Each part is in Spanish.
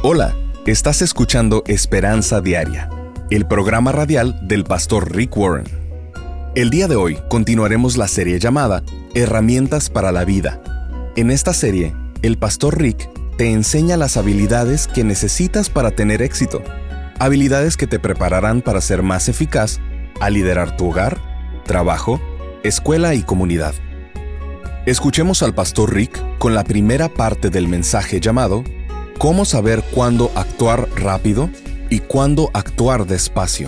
Hola, estás escuchando Esperanza Diaria, el programa radial del pastor Rick Warren. El día de hoy continuaremos la serie llamada Herramientas para la Vida. En esta serie, el pastor Rick te enseña las habilidades que necesitas para tener éxito. Habilidades que te prepararán para ser más eficaz al liderar tu hogar, trabajo, escuela y comunidad. Escuchemos al pastor Rick con la primera parte del mensaje llamado ¿Cómo saber cuándo actuar rápido y cuándo actuar despacio?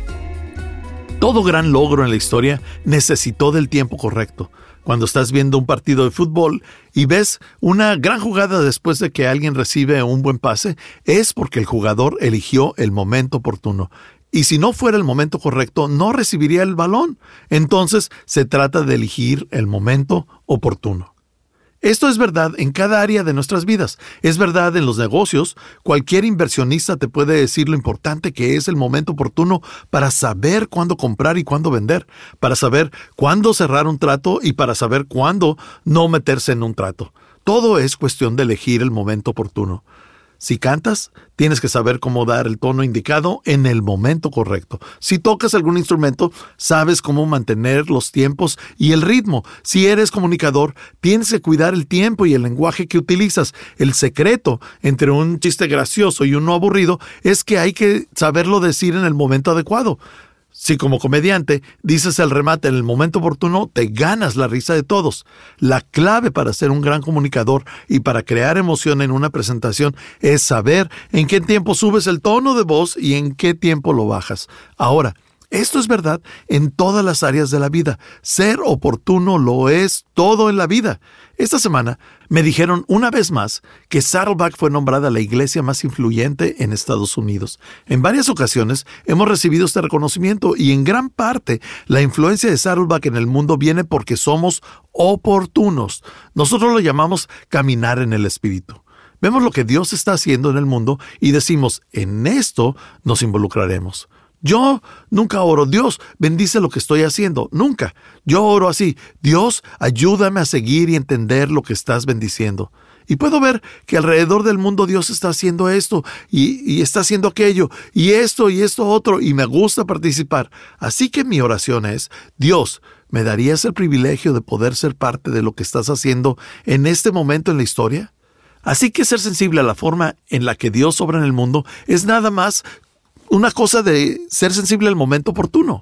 Todo gran logro en la historia necesitó del tiempo correcto. Cuando estás viendo un partido de fútbol y ves una gran jugada después de que alguien recibe un buen pase, es porque el jugador eligió el momento oportuno. Y si no fuera el momento correcto, no recibiría el balón. Entonces, se trata de elegir el momento oportuno. Esto es verdad en cada área de nuestras vidas. Es verdad en los negocios. Cualquier inversionista te puede decir lo importante que es el momento oportuno para saber cuándo comprar y cuándo vender, para saber cuándo cerrar un trato y para saber cuándo no meterse en un trato. Todo es cuestión de elegir el momento oportuno. Si cantas, tienes que saber cómo dar el tono indicado en el momento correcto. Si tocas algún instrumento, sabes cómo mantener los tiempos y el ritmo. Si eres comunicador, tienes que cuidar el tiempo y el lenguaje que utilizas. El secreto entre un chiste gracioso y uno aburrido es que hay que saberlo decir en el momento adecuado. Si como comediante dices el remate en el momento oportuno, te ganas la risa de todos. La clave para ser un gran comunicador y para crear emoción en una presentación es saber en qué tiempo subes el tono de voz y en qué tiempo lo bajas. Ahora, esto es verdad en todas las áreas de la vida. Ser oportuno lo es todo en la vida. Esta semana me dijeron una vez más que Saddleback fue nombrada la iglesia más influyente en Estados Unidos. En varias ocasiones hemos recibido este reconocimiento y en gran parte la influencia de Saddleback en el mundo viene porque somos oportunos. Nosotros lo llamamos caminar en el Espíritu. Vemos lo que Dios está haciendo en el mundo y decimos, en esto nos involucraremos. Yo nunca oro, Dios, bendice lo que estoy haciendo. Nunca. Yo oro así, Dios, ayúdame a seguir y entender lo que estás bendiciendo. Y puedo ver que alrededor del mundo Dios está haciendo esto y está haciendo aquello y esto otro y me gusta participar. Así que mi oración es, Dios, ¿me darías el privilegio de poder ser parte de lo que estás haciendo en este momento en la historia? Así que ser sensible a la forma en la que Dios obra en el mundo es nada más una cosa de ser sensible al momento oportuno.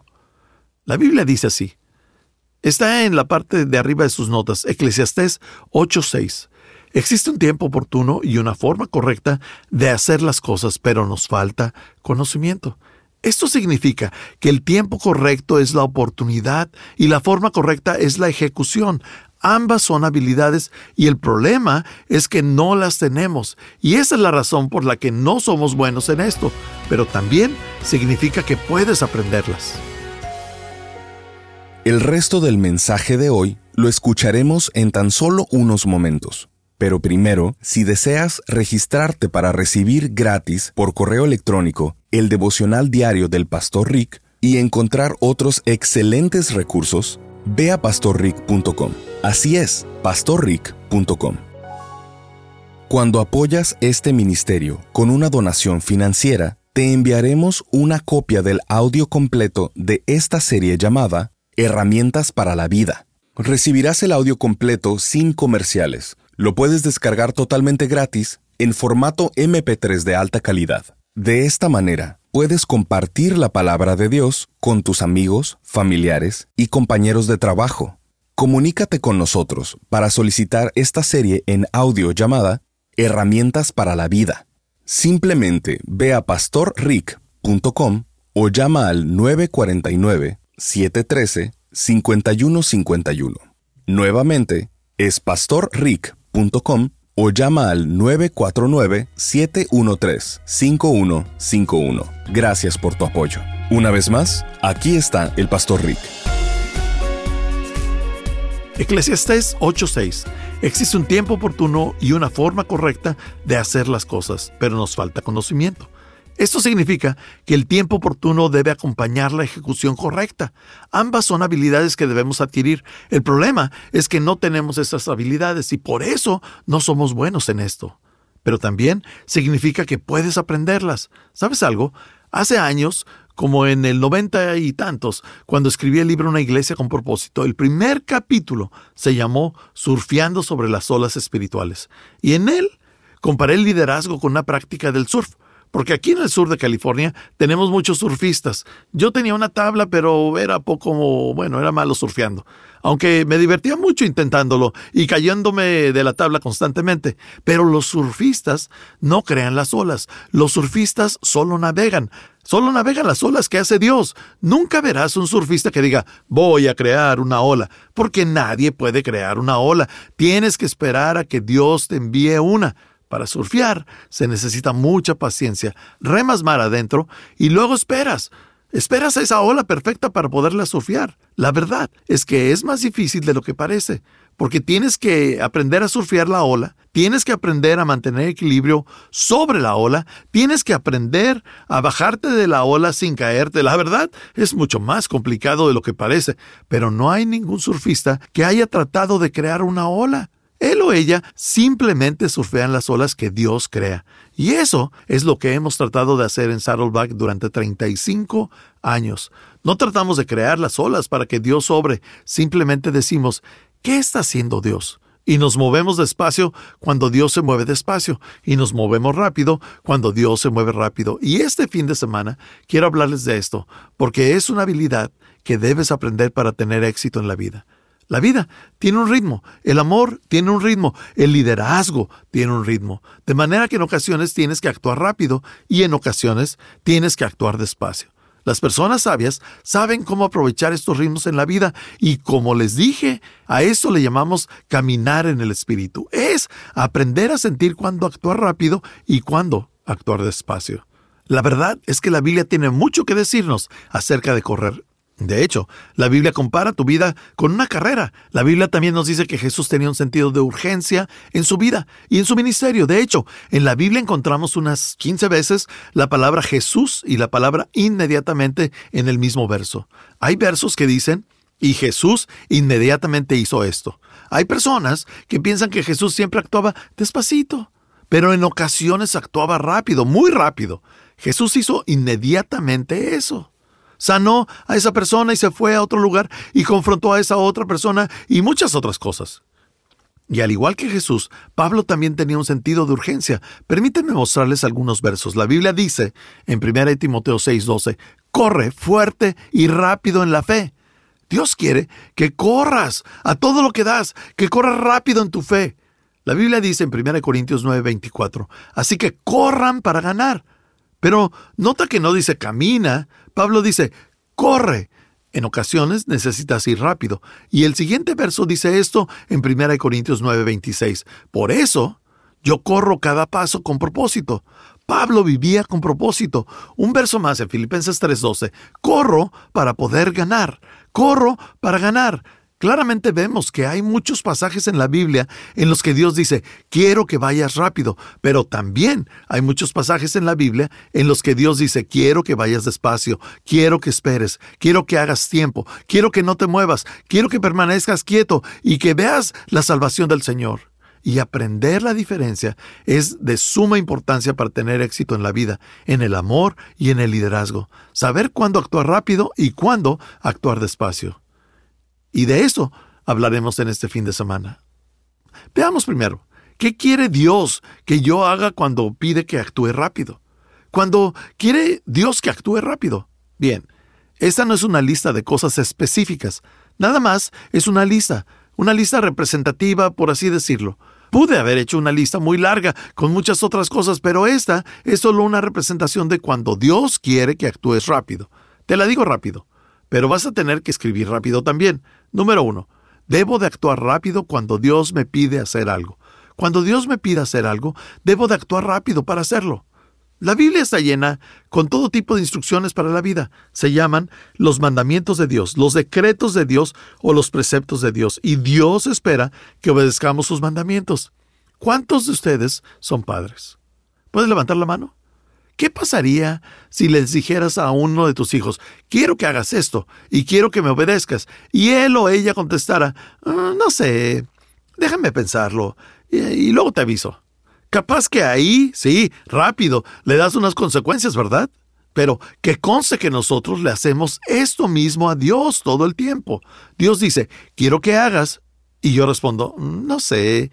La Biblia dice así. Está en la parte de arriba de sus notas, Eclesiastés 8:6. Existe un tiempo oportuno y una forma correcta de hacer las cosas, pero nos falta conocimiento. Esto significa que el tiempo correcto es la oportunidad y la forma correcta es la ejecución. Ambas son habilidades y el problema es que no las tenemos. Y esa es la razón por la que no somos buenos en esto, pero también significa que puedes aprenderlas. El resto del mensaje de hoy lo escucharemos en tan solo unos momentos. Pero primero, si deseas registrarte para recibir gratis por correo electrónico el devocional diario del Pastor Rick y encontrar otros excelentes recursos, ve a pastorrick.com. Así es, pastorrick.com. Cuando apoyas este ministerio con una donación financiera, te enviaremos una copia del audio completo de esta serie llamada Herramientas para la Vida. Recibirás el audio completo sin comerciales. Lo puedes descargar totalmente gratis en formato MP3 de alta calidad. De esta manera, puedes compartir la palabra de Dios con tus amigos, familiares y compañeros de trabajo. Comunícate con nosotros para solicitar esta serie en audio llamada Herramientas para la Vida. Simplemente ve a pastorrick.com o llama al 949-713-5151. Nuevamente, es pastorrick.com o llama al 949-713-5151. Gracias por tu apoyo. Una vez más, aquí está el Pastor Rick. Eclesiastés 8:6. Existe un tiempo oportuno y una forma correcta de hacer las cosas, pero nos falta conocimiento. Esto significa que el tiempo oportuno debe acompañar la ejecución correcta. Ambas son habilidades que debemos adquirir. El problema es que no tenemos esas habilidades y por eso no somos buenos en esto. pero también significa que puedes aprenderlas. ¿Sabes algo? Hace años, como en el 90 y tantos, cuando escribí el libro Una iglesia con propósito, el primer capítulo se llamó Surfeando sobre las olas espirituales. Y en él comparé el liderazgo con una práctica del surf. Porque aquí en el sur de California tenemos muchos surfistas. Yo tenía una tabla, pero era era malo surfeando. Aunque me divertía mucho intentándolo y cayéndome de la tabla constantemente. Pero los surfistas no crean las olas. Los surfistas solo navegan. Solo navegan las olas que hace Dios. Nunca verás un surfista que diga, voy a crear una ola. Porque nadie puede crear una ola. Tienes que esperar a que Dios te envíe una. Para surfear se necesita mucha paciencia. Remas mar adentro y luego esperas. Esperas a esa ola perfecta para poderla surfear. La verdad es que es más difícil de lo que parece, porque tienes que aprender a surfear la ola, tienes que aprender a mantener equilibrio sobre la ola, tienes que aprender a bajarte de la ola sin caerte. La verdad es mucho más complicado de lo que parece, pero no hay ningún surfista que haya tratado de crear una ola. Él o ella simplemente surfean las olas que Dios crea. Y eso es lo que hemos tratado de hacer en Saddleback durante 35 años. No tratamos de crear las olas para que Dios obre. Simplemente decimos, ¿qué está haciendo Dios? Y nos movemos despacio cuando Dios se mueve despacio. Y nos movemos rápido cuando Dios se mueve rápido. Y este fin de semana quiero hablarles de esto, porque es una habilidad que debes aprender para tener éxito en la vida. La vida tiene un ritmo, el amor tiene un ritmo, el liderazgo tiene un ritmo, de manera que en ocasiones tienes que actuar rápido y en ocasiones tienes que actuar despacio. Las personas sabias saben cómo aprovechar estos ritmos en la vida y, como les dije, a esto le llamamos caminar en el espíritu. Es aprender a sentir cuándo actuar rápido y cuándo actuar despacio. La verdad es que la Biblia tiene mucho que decirnos acerca de correr. De hecho, la Biblia compara tu vida con una carrera. La Biblia también nos dice que Jesús tenía un sentido de urgencia en su vida y en su ministerio. De hecho, en la Biblia encontramos unas 15 veces la palabra Jesús y la palabra inmediatamente en el mismo verso. Hay versos que dicen, y Jesús inmediatamente hizo esto. Hay personas que piensan que Jesús siempre actuaba despacito, pero en ocasiones actuaba rápido, muy rápido. Jesús hizo inmediatamente eso. Sanó a esa persona y se fue a otro lugar y confrontó a esa otra persona y muchas otras cosas. Y al igual que Jesús, Pablo también tenía un sentido de urgencia. Permítanme mostrarles algunos versos. La Biblia dice en 1 Timoteo 6:12, corre fuerte y rápido en la fe. Dios quiere que corras a todo lo que das, que corras rápido en tu fe. La Biblia dice en 1 Corintios 9:24, así que corran para ganar. Pero nota que no dice camina. Pablo dice, corre. En ocasiones necesitas ir rápido. Y el siguiente verso dice esto en 1 Corintios 9:26. Por eso, yo corro cada paso con propósito. Pablo vivía con propósito. Un verso más en Filipenses 3:12. Corro para poder ganar. Corro para ganar. Claramente vemos que hay muchos pasajes en la Biblia en los que Dios dice, quiero que vayas rápido, pero también hay muchos pasajes en la Biblia en los que Dios dice, quiero que vayas despacio, quiero que esperes, quiero que hagas tiempo, quiero que no te muevas, quiero que permanezcas quieto y que veas la salvación del Señor. Y aprender la diferencia es de suma importancia para tener éxito en la vida, en el amor y en el liderazgo. Saber cuándo actuar rápido y cuándo actuar despacio. Y de eso hablaremos en este fin de semana. Veamos primero, ¿qué quiere Dios que yo haga cuando pide que actúe rápido? Cuando quiere Dios que actúe rápido. Bien, esta no es una lista de cosas específicas. Nada más es una lista representativa, por así decirlo. Pude haber hecho una lista muy larga con muchas otras cosas, pero esta es solo una representación de cuando Dios quiere que actúes rápido. Te la digo rápido, pero vas a tener que escribir rápido también. Número 1. Debo de actuar rápido cuando Dios me pide hacer algo. Cuando Dios me pide hacer algo, debo de actuar rápido para hacerlo. La Biblia está llena con todo tipo de instrucciones para la vida. Se llaman los mandamientos de Dios, los decretos de Dios o los preceptos de Dios. Y Dios espera que obedezcamos sus mandamientos. ¿Cuántos de ustedes son padres? ¿Puedes levantar la mano? ¿Qué pasaría si les dijeras a uno de tus hijos, quiero que hagas esto y quiero que me obedezcas? Y él o ella contestara, no sé, déjame pensarlo y luego te aviso. Capaz que ahí, sí, rápido, le das unas consecuencias, ¿verdad? Pero que conste que nosotros le hacemos esto mismo a Dios todo el tiempo. Dios dice, quiero que hagas. Y yo respondo, no sé,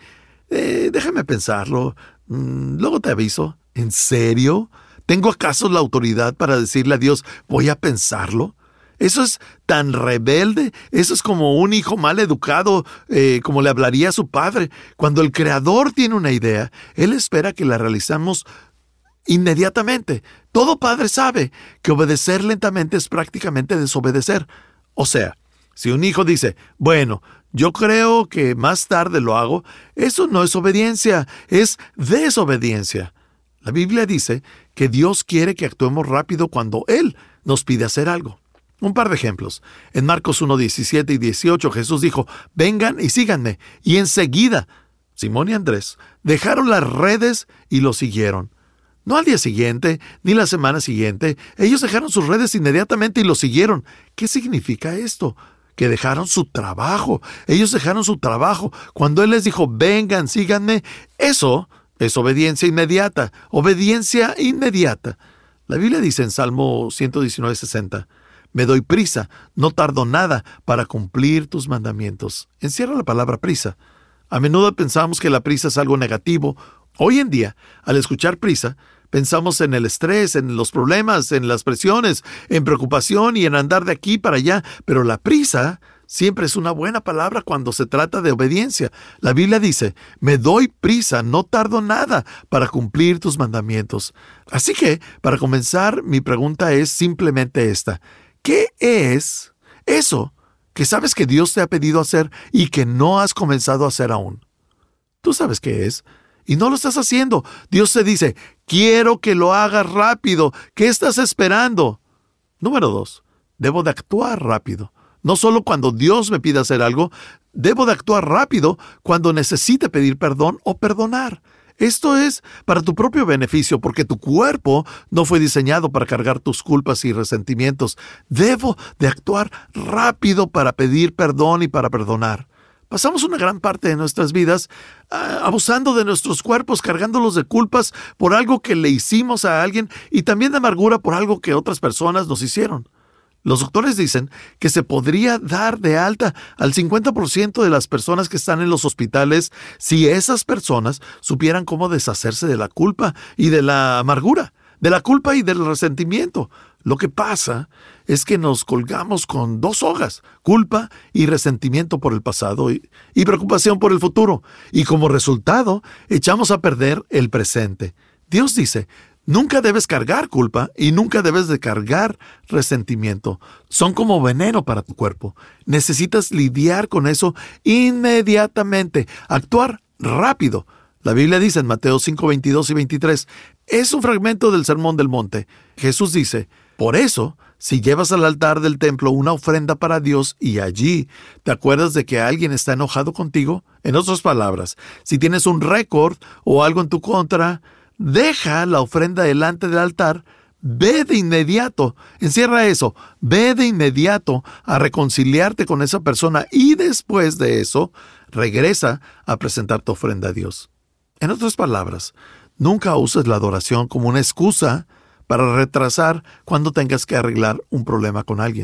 déjame pensarlo, luego te aviso. ¿En serio? ¿Tengo acaso la autoridad para decirle a Dios, voy a pensarlo? Eso es tan rebelde, eso es como un hijo mal educado, como le hablaría a su padre. Cuando el Creador tiene una idea, Él espera que la realizamos inmediatamente. Todo padre sabe que obedecer lentamente es prácticamente desobedecer. O sea, si un hijo dice, bueno, yo creo que más tarde lo hago, eso no es obediencia, es desobediencia. La Biblia dice que Dios quiere que actuemos rápido cuando Él nos pide hacer algo. Un par de ejemplos. En Marcos 1:17 y 18 Jesús dijo, vengan y síganme. Y enseguida, Simón y Andrés dejaron las redes y lo siguieron. No al día siguiente, ni la semana siguiente. Ellos dejaron sus redes inmediatamente y lo siguieron. ¿Qué significa esto? Que dejaron su trabajo. Ellos dejaron su trabajo. Cuando Él les dijo, vengan, síganme, eso es obediencia inmediata. Obediencia inmediata. La Biblia dice en Salmo 119:60, me doy prisa, no tardo nada para cumplir tus mandamientos. Encierra la palabra prisa. A menudo pensamos que la prisa es algo negativo. Hoy en día, al escuchar prisa, pensamos en el estrés, en los problemas, en las presiones, en preocupación y en andar de aquí para allá. Pero la prisa siempre es una buena palabra cuando se trata de obediencia. La Biblia dice, me doy prisa, no tardo nada para cumplir tus mandamientos. Así que, para comenzar, mi pregunta es simplemente esta. ¿Qué es eso que sabes que Dios te ha pedido hacer y que no has comenzado a hacer aún? Tú sabes qué es y no lo estás haciendo. Dios te dice, quiero que lo hagas rápido. ¿Qué estás esperando? Número 2, debo de actuar rápido. No solo cuando Dios me pide hacer algo, debo de actuar rápido cuando necesite pedir perdón o perdonar. Esto es para tu propio beneficio, porque tu cuerpo no fue diseñado para cargar tus culpas y resentimientos. Debo de actuar rápido para pedir perdón y para perdonar. Pasamos una gran parte de nuestras vidas abusando de nuestros cuerpos, cargándolos de culpas por algo que le hicimos a alguien y también de amargura por algo que otras personas nos hicieron. Los doctores dicen que se podría dar de alta al 50% de las personas que están en los hospitales si esas personas supieran cómo deshacerse de la culpa y de la amargura, de la culpa y del resentimiento. Lo que pasa es que nos colgamos con dos sogas, culpa y resentimiento por el pasado y preocupación por el futuro. Y como resultado, echamos a perder el presente. Dios dice, nunca debes cargar culpa y nunca debes de cargar resentimiento. Son como veneno para tu cuerpo. Necesitas lidiar con eso inmediatamente. Actuar rápido. La Biblia dice en Mateo 5:22 y 23, es un fragmento del Sermón del Monte. Jesús dice, por eso, si llevas al altar del templo una ofrenda para Dios y allí te acuerdas de que alguien está enojado contigo, en otras palabras, si tienes un récord o algo en tu contra, deja la ofrenda delante del altar, ve de inmediato, encierra eso, ve de inmediato a reconciliarte con esa persona y después de eso, regresa a presentar tu ofrenda a Dios. En otras palabras, nunca uses la adoración como una excusa para retrasar cuando tengas que arreglar un problema con alguien.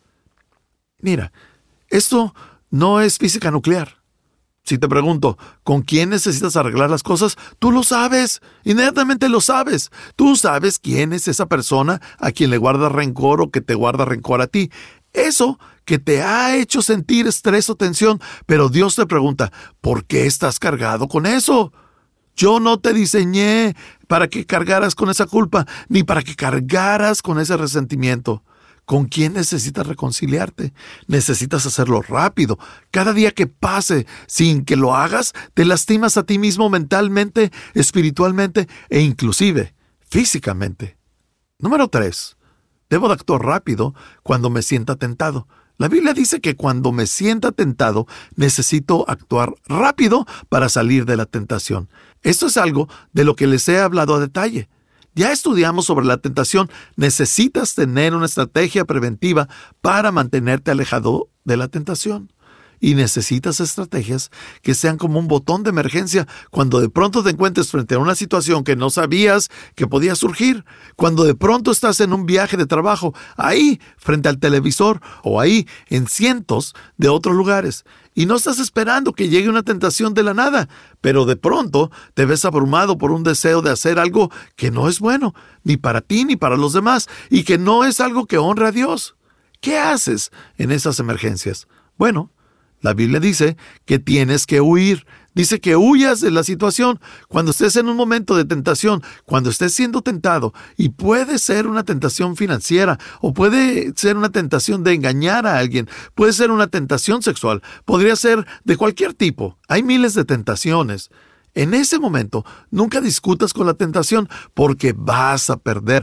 Mira, esto no es física nuclear. Si te pregunto, ¿con quién necesitas arreglar las cosas? Tú lo sabes, inmediatamente lo sabes. Tú sabes quién es esa persona a quien le guarda rencor o que te guarda rencor a ti. Eso que te ha hecho sentir estrés o tensión, pero Dios te pregunta, ¿por qué estás cargado con eso? Yo no te diseñé para que cargaras con esa culpa, ni para que cargaras con ese resentimiento. ¿Con quién necesitas reconciliarte? Necesitas hacerlo rápido. Cada día que pase sin que lo hagas, te lastimas a ti mismo mentalmente, espiritualmente e inclusive físicamente. Número 3. Debo de actuar rápido cuando me sienta tentado. La Biblia dice que cuando me sienta tentado, necesito actuar rápido para salir de la tentación. Esto es algo de lo que les he hablado a detalle. Ya estudiamos sobre la tentación. Necesitas tener una estrategia preventiva para mantenerte alejado de la tentación. Y necesitas estrategias que sean como un botón de emergencia cuando de pronto te encuentres frente a una situación que no sabías que podía surgir. Cuando de pronto estás en un viaje de trabajo, ahí, frente al televisor o ahí, en cientos de otros lugares. Y no estás esperando que llegue una tentación de la nada, pero de pronto te ves abrumado por un deseo de hacer algo que no es bueno, ni para ti ni para los demás, y que no es algo que honra a Dios. ¿Qué haces en esas emergencias? Bueno, la Biblia dice que tienes que huir. Dice que huyas de la situación cuando estés en un momento de tentación, cuando estés siendo tentado. Y puede ser una tentación financiera, o puede ser una tentación de engañar a alguien, puede ser una tentación sexual, podría ser de cualquier tipo. Hay miles de tentaciones. En ese momento, nunca discutas con la tentación porque vas a perder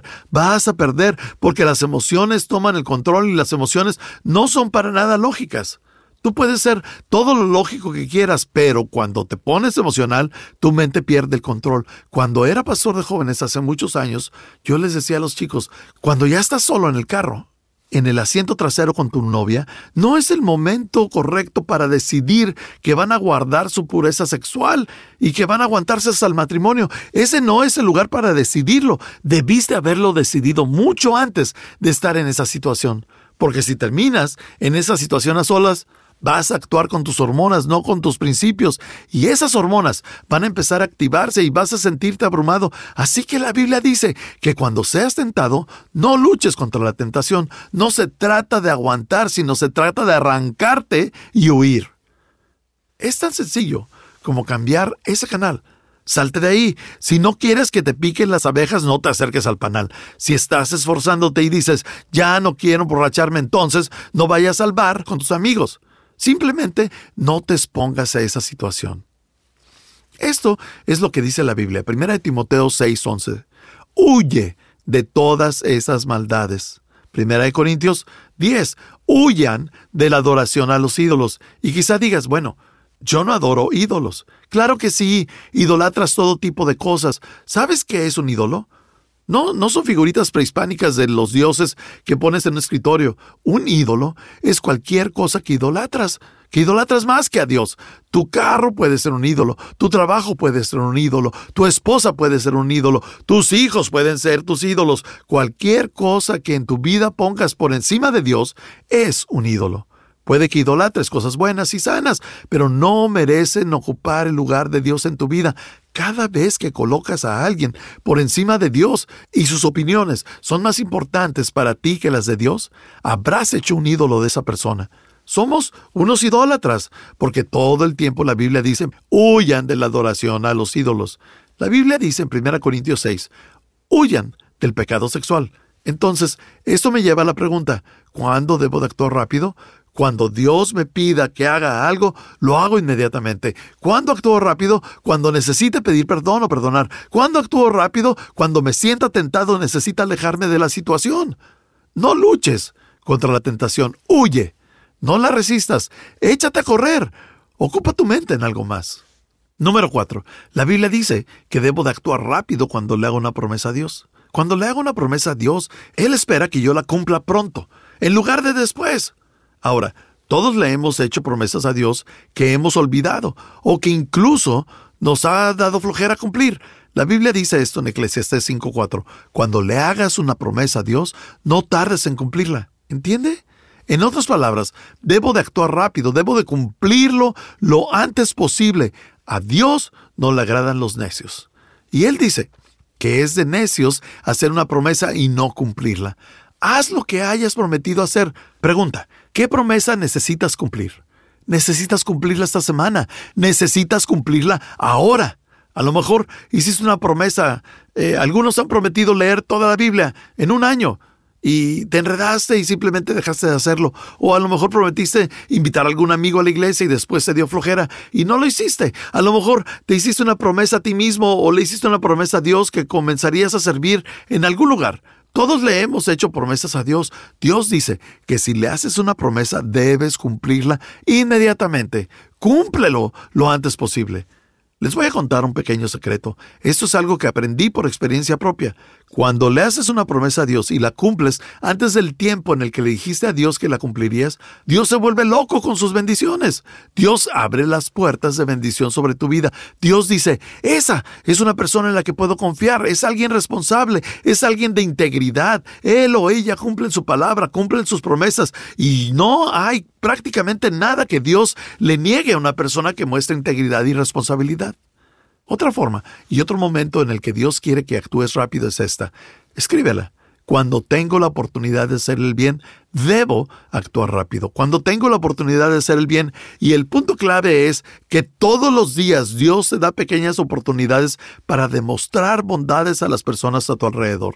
porque las emociones toman el control y las emociones no son para nada lógicas. Tú puedes ser todo lo lógico que quieras, pero cuando te pones emocional, tu mente pierde el control. Cuando era pastor de jóvenes hace muchos años, yo les decía a los chicos, cuando ya estás solo en el carro, en el asiento trasero con tu novia, no es el momento correcto para decidir que van a guardar su pureza sexual y que van a aguantarse hasta el matrimonio. Ese no es el lugar para decidirlo. Debiste haberlo decidido mucho antes de estar en esa situación. Porque si terminas en esa situación a solas, vas a actuar con tus hormonas, no con tus principios. Y esas hormonas van a empezar a activarse y vas a sentirte abrumado. Así que la Biblia dice que cuando seas tentado, no luches contra la tentación. No se trata de aguantar, sino se trata de arrancarte y huir. Es tan sencillo como cambiar ese canal. Salte de ahí. Si no quieres que te piquen las abejas, no te acerques al panal. Si estás esforzándote y dices, ya no quiero emborracharme, entonces no vayas al bar con tus amigos. Simplemente no te expongas a esa situación. Esto es lo que dice la Biblia, 1 Timoteo 6:11. Huye de todas esas maldades. 1 Corintios 10. Huyan de la adoración a los ídolos. Y quizá digas, bueno, yo no adoro ídolos. Claro que sí, idolatras todo tipo de cosas. ¿Sabes qué es un ídolo? No son figuritas prehispánicas de los dioses que pones en un escritorio. Un ídolo es cualquier cosa que idolatras más que a Dios. Tu carro puede ser un ídolo, tu trabajo puede ser un ídolo, tu esposa puede ser un ídolo, tus hijos pueden ser tus ídolos. Cualquier cosa que en tu vida pongas por encima de Dios es un ídolo. Puede que idolatres cosas buenas y sanas, pero no merecen ocupar el lugar de Dios en tu vida. Cada vez que colocas a alguien por encima de Dios y sus opiniones son más importantes para ti que las de Dios, habrás hecho un ídolo de esa persona. Somos unos idólatras, porque todo el tiempo la Biblia dice, huyan de la adoración a los ídolos. La Biblia dice en 1 Corintios 6, huyan del pecado sexual. Entonces, esto me lleva a la pregunta, ¿cuándo debo de actuar rápido? Cuando Dios me pida que haga algo, lo hago inmediatamente. ¿Cuándo actúo rápido? Cuando necesite pedir perdón o perdonar. ¿Cuándo actúo rápido? Cuando me sienta tentado o necesita alejarme de la situación. No luches contra la tentación. Huye. No la resistas. Échate a correr. Ocupa tu mente en algo más. Número 4. La Biblia dice que debo de actuar rápido cuando le hago una promesa a Dios. Cuando le hago una promesa a Dios, Él espera que yo la cumpla pronto, en lugar de después. Ahora, todos le hemos hecho promesas a Dios que hemos olvidado o que incluso nos ha dado flojera cumplir. La Biblia dice esto en Eclesiastés 5:4. Cuando le hagas una promesa a Dios, no tardes en cumplirla. ¿Entiende? En otras palabras, debo de actuar rápido, debo de cumplirlo lo antes posible. A Dios no le agradan los necios. Y Él dice que es de necios hacer una promesa y no cumplirla. Haz lo que hayas prometido hacer. Pregunta, ¿qué promesa necesitas cumplir? ¿Necesitas cumplirla esta semana? ¿Necesitas cumplirla ahora? A lo mejor hiciste una promesa. Algunos han prometido leer toda la Biblia en un año y te enredaste y simplemente dejaste de hacerlo. O a lo mejor prometiste invitar a algún amigo a la iglesia y después te dio flojera y no lo hiciste. A lo mejor te hiciste una promesa a ti mismo o le hiciste una promesa a Dios que comenzarías a servir en algún lugar. Todos le hemos hecho promesas a Dios. Dios dice que si le haces una promesa, debes cumplirla inmediatamente. Cúmplelo lo antes posible. Les voy a contar un pequeño secreto. Esto es algo que aprendí por experiencia propia. Cuando le haces una promesa a Dios y la cumples antes del tiempo en el que le dijiste a Dios que la cumplirías, Dios se vuelve loco con sus bendiciones. Dios abre las puertas de bendición sobre tu vida. Dios dice, esa es una persona en la que puedo confiar, es alguien responsable, es alguien de integridad. Él o ella cumplen su palabra, cumplen sus promesas y no hay prácticamente nada que Dios le niegue a una persona que muestra integridad y responsabilidad. Otra forma y otro momento en el que Dios quiere que actúes rápido es esta. Escríbela. Cuando tengo la oportunidad de hacer el bien, debo actuar rápido. Cuando tengo la oportunidad de hacer el bien, y el punto clave es que todos los días Dios te da pequeñas oportunidades para demostrar bondades a las personas a tu alrededor.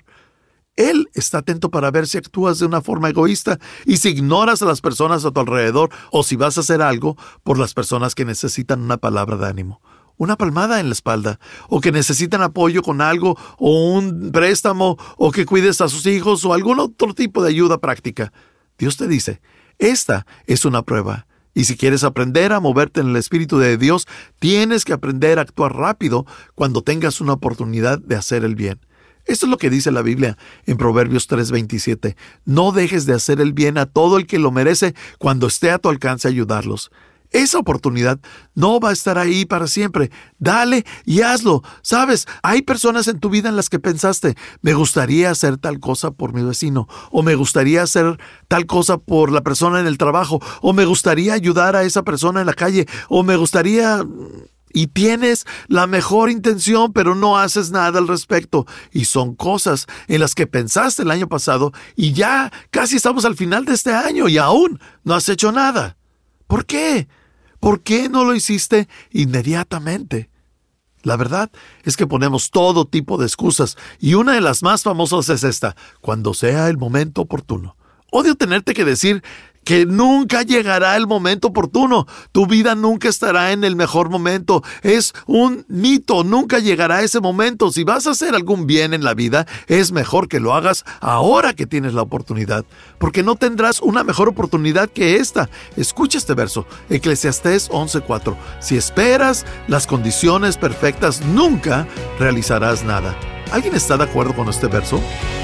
Él está atento para ver si actúas de una forma egoísta y si ignoras a las personas a tu alrededor o si vas a hacer algo por las personas que necesitan una palabra de ánimo, una palmada en la espalda, o que necesitan apoyo con algo o un préstamo o que cuides a sus hijos o algún otro tipo de ayuda práctica. Dios te dice, esta es una prueba. Y si quieres aprender a moverte en el Espíritu de Dios, tienes que aprender a actuar rápido cuando tengas una oportunidad de hacer el bien. Esto es lo que dice la Biblia en Proverbios 3:27. No dejes de hacer el bien a todo el que lo merece cuando esté a tu alcance ayudarlos. Esa oportunidad no va a estar ahí para siempre. Dale y hazlo. Sabes, hay personas en tu vida en las que pensaste, me gustaría hacer tal cosa por mi vecino, o me gustaría hacer tal cosa por la persona en el trabajo, o me gustaría ayudar a esa persona en la calle, o me gustaría... Y tienes la mejor intención, pero no haces nada al respecto. Y son cosas en las que pensaste el año pasado y ya casi estamos al final de este año y aún no has hecho nada. ¿Por qué? ¿Por qué no lo hiciste inmediatamente? La verdad es que ponemos todo tipo de excusas y una de las más famosas es esta: cuando sea el momento oportuno. Odio tenerte que decir que nunca llegará el momento oportuno. Tu vida nunca estará en el mejor momento. Es un mito, nunca llegará ese momento. Si vas a hacer algún bien en la vida, es mejor que lo hagas ahora que tienes la oportunidad, porque no tendrás una mejor oportunidad que esta. Escucha este verso, Eclesiastés 11:4. Si esperas las condiciones perfectas, nunca realizarás nada. ¿Alguien está de acuerdo con este verso?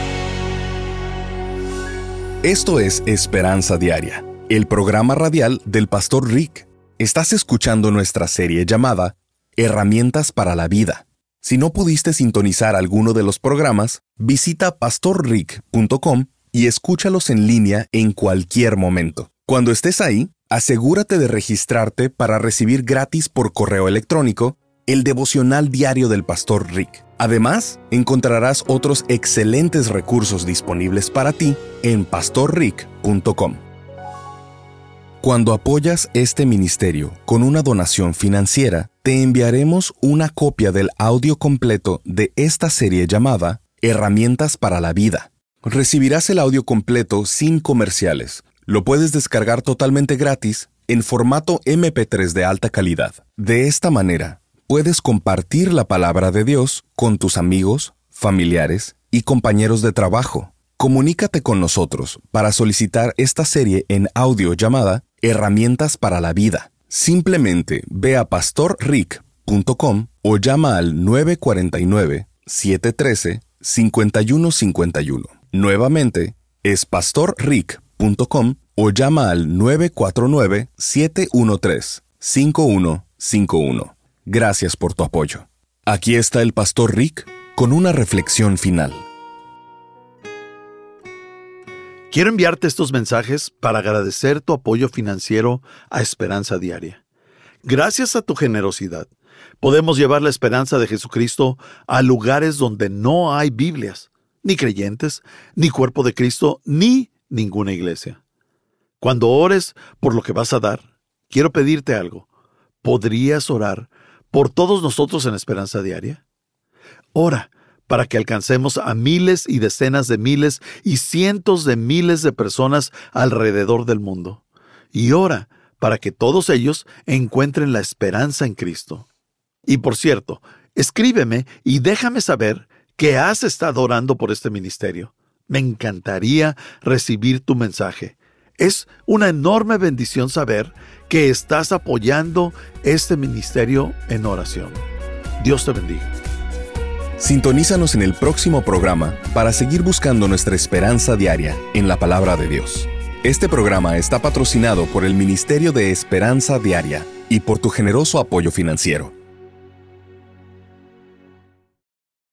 Esto es Esperanza Diaria, el programa radial del Pastor Rick. Estás escuchando nuestra serie llamada Herramientas para la Vida. Si no pudiste sintonizar alguno de los programas, visita pastorrick.com y escúchalos en línea en cualquier momento. Cuando estés ahí, asegúrate de registrarte para recibir gratis por correo electrónico el devocional diario del Pastor Rick. Además, encontrarás otros excelentes recursos disponibles para ti en pastorrick.com. Cuando apoyas este ministerio con una donación financiera, te enviaremos una copia del audio completo de esta serie llamada Herramientas para la Vida. Recibirás el audio completo sin comerciales. Lo puedes descargar totalmente gratis en formato MP3 de alta calidad. De esta manera, puedes compartir la palabra de Dios con tus amigos, familiares y compañeros de trabajo. Comunícate con nosotros para solicitar esta serie en audio llamada Herramientas para la Vida. Simplemente ve a pastorrick.com o llama al 949-713-5151. Nuevamente, es pastorrick.com o llama al 949-713-5151. Gracias por tu apoyo. Aquí está el Pastor Rick con una reflexión final. Quiero enviarte estos mensajes para agradecer tu apoyo financiero a Esperanza Diaria. Gracias a tu generosidad, podemos llevar la esperanza de Jesucristo a lugares donde no hay Biblias, ni creyentes, ni cuerpo de Cristo, ni ninguna iglesia. Cuando ores por lo que vas a dar, quiero pedirte algo. ¿Podrías orar por todos nosotros en Esperanza Diaria? Ora para que alcancemos a miles y decenas de miles y cientos de miles de personas alrededor del mundo. Y ora para que todos ellos encuentren la esperanza en Cristo. Y por cierto, escríbeme y déjame saber que has estado orando por este ministerio. Me encantaría recibir tu mensaje. Es una enorme bendición saber que estás apoyando este ministerio en oración. Dios te bendiga. Sintonízanos en el próximo programa para seguir buscando nuestra esperanza diaria en la palabra de Dios. Este programa está patrocinado por el Ministerio de Esperanza Diaria y por tu generoso apoyo financiero.